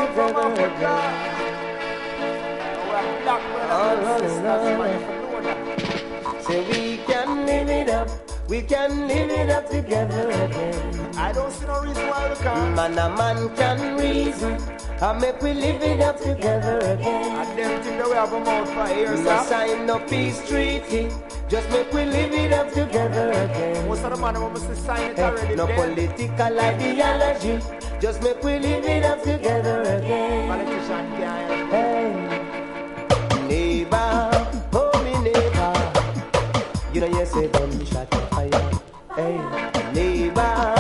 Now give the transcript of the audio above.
together again. Say we can live it up, we can live it up together again. I don't see no reason why we can't. Man a man can reason, and make we live it up together again. And them think that we have a mouth for years, No sign no peace treaty, just make we live it up together again. Most of the man must sign it already. No political ideology, just make we live it up together again. Politician can't. Hey, neighbor, oh me neighbor, you know you say gunshot fire. Hey, neighbor.